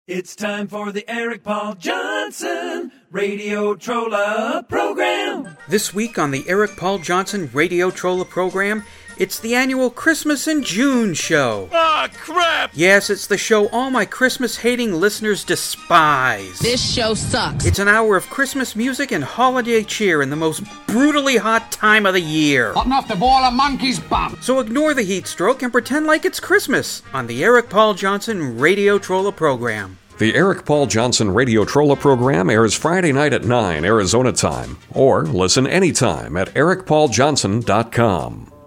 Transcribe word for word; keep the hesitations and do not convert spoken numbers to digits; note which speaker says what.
Speaker 1: It's time for the Eric Paul Johnson Radio Trolla program.
Speaker 2: This week on the Eric Paul Johnson Radio Trolla program, it's the annual Christmas in June show.
Speaker 3: Ah, crap!
Speaker 2: Yes, it's the show all my Christmas-hating listeners despise.
Speaker 4: This show sucks.
Speaker 2: It's an hour of Christmas music and holiday cheer in the most brutally hot time of the year.
Speaker 5: Hot enough to boil a monkey's bum.
Speaker 2: So ignore the heat stroke and pretend like it's Christmas on the Eric Paul Johnson Radio Trolla program.
Speaker 6: The Eric Paul Johnson Radio Trolla program airs Friday night at nine Arizona time, or listen anytime at eric paul johnson dot com.